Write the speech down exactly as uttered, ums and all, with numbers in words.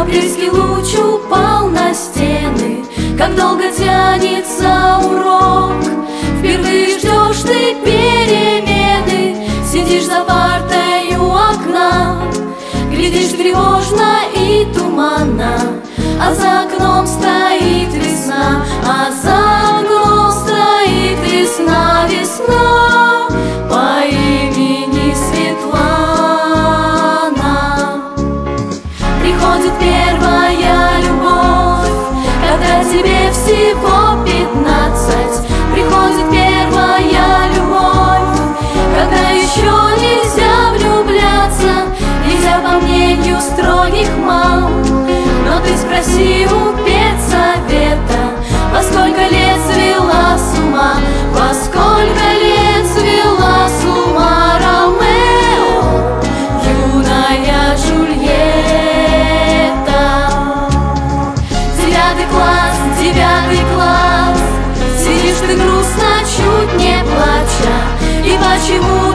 Апрельский луч упал на стены. Как долго тянется урок, впервые ждешь ты перемены. Сидишь за партой у окна, глядишь тревожно и туманно, а за окном стоит весна, а за окном стоит весна, весна по имени Светлана. Приходит первая любовь, когда тебе всего пятнадцать. Приходит первая любовь, когда еще нельзя влюбляться, нельзя по мнению строгих мам. Но ты спроси у педсовета, во сколько лет свела с ума, во сколько лет свела с ума Ромео, юная Джульетта. Девятый класс, девятый класс, сидишь ты грустно, чуть не плача, и почему